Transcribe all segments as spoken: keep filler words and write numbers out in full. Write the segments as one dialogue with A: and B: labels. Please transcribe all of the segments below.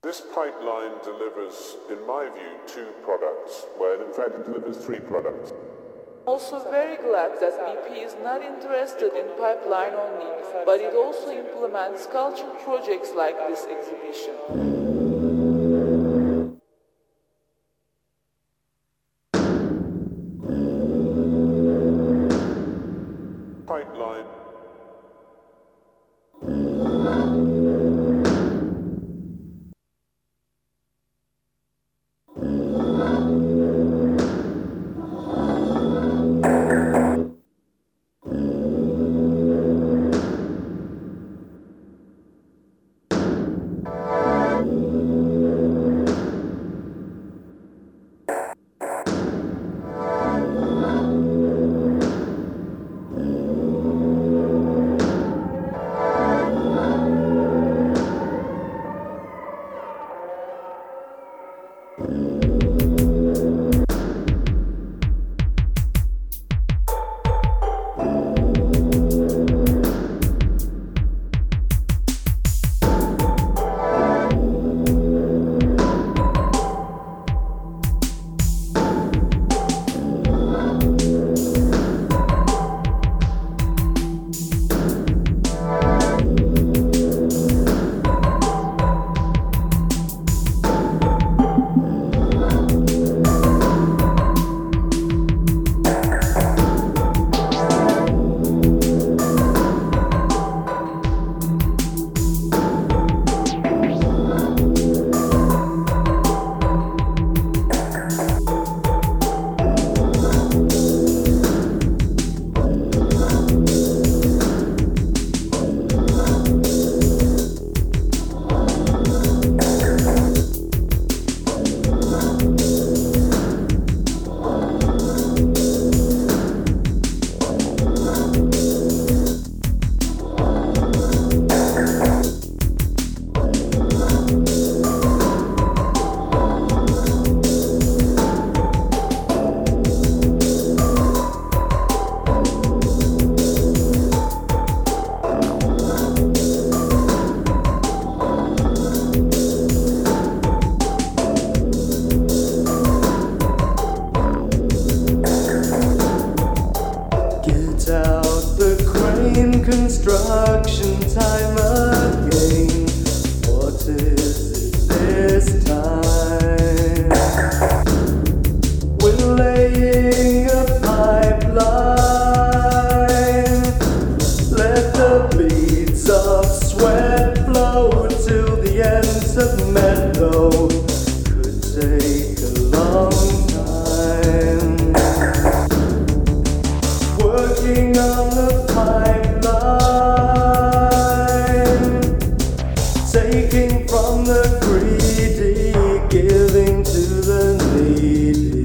A: This pipeline delivers, in my view, two products. Well, in fact, it delivers three products.
B: Also very glad that B P is not interested in pipeline only, but it also implements cultural projects like this exhibition.
A: Pipeline.
C: Construction time again. What is it this time? We're laying a pipeline. Let the beads of sweat flow till the ends of meadow. Could take a long time. Working on the pipeline. Taking from the greedy, giving to the needy.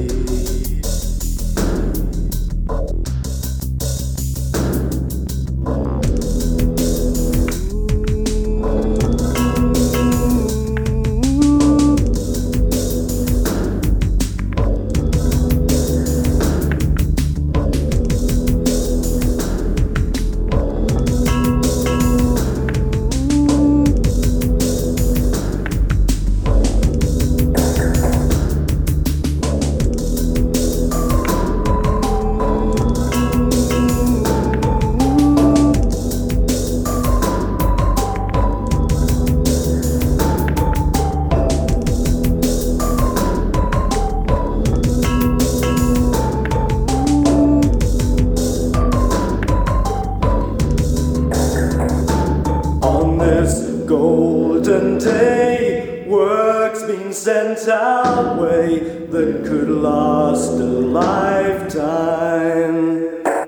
C: Golden day, work's been sent our way that could last a lifetime.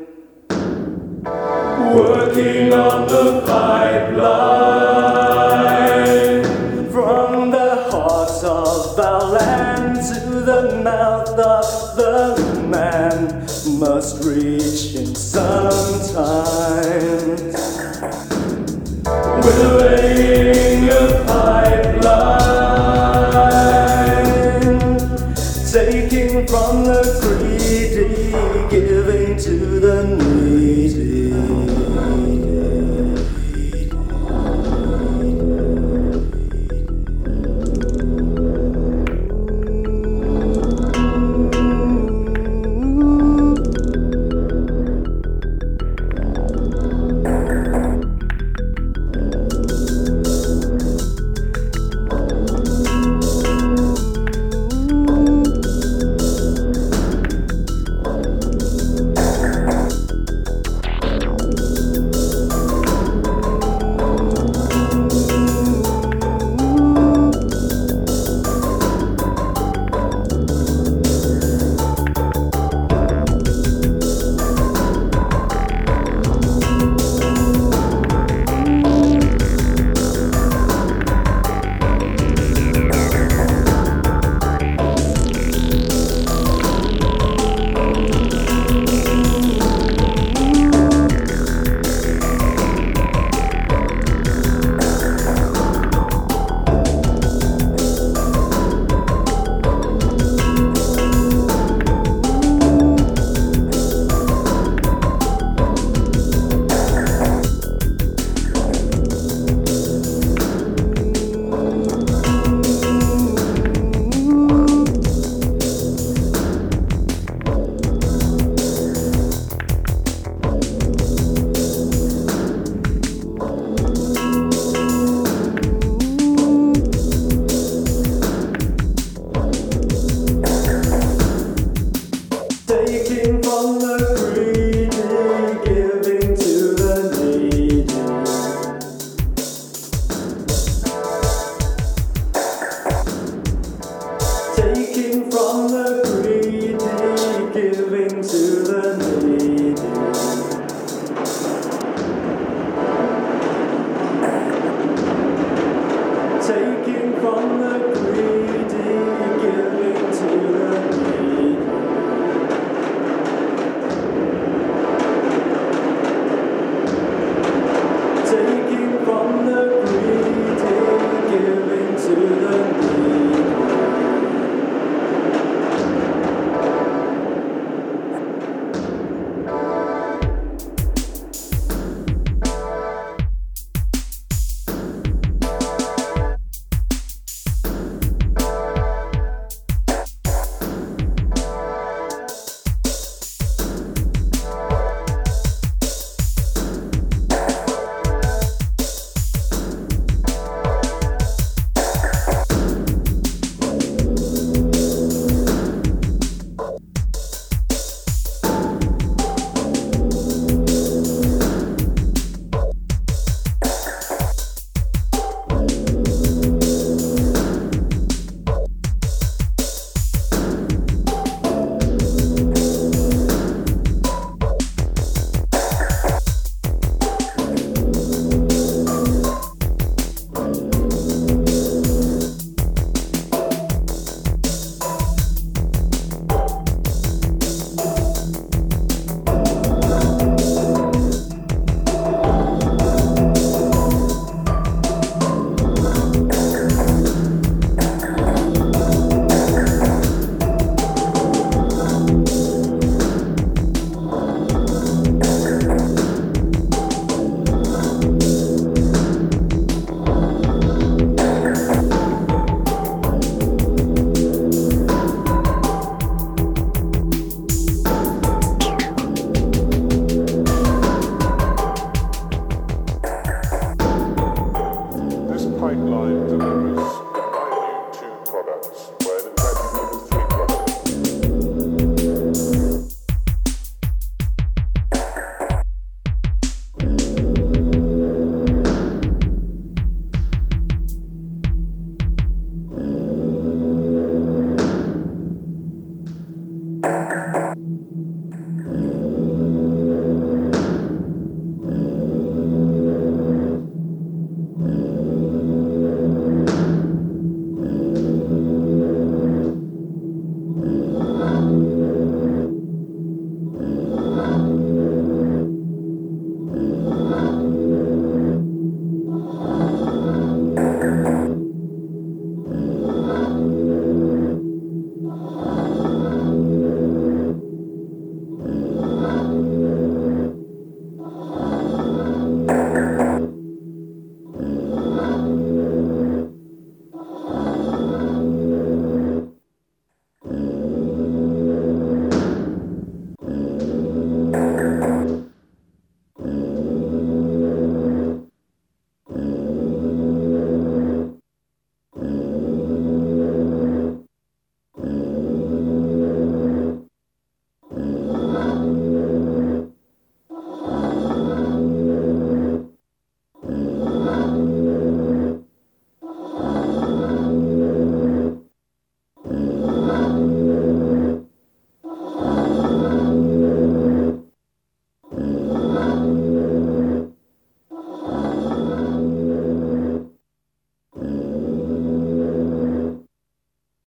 C: Working on the pipeline, from the heart of our land to the mouth of the man, must reach in some time. We're laying a pipeline, taking from the greedy, giving to the needy. on the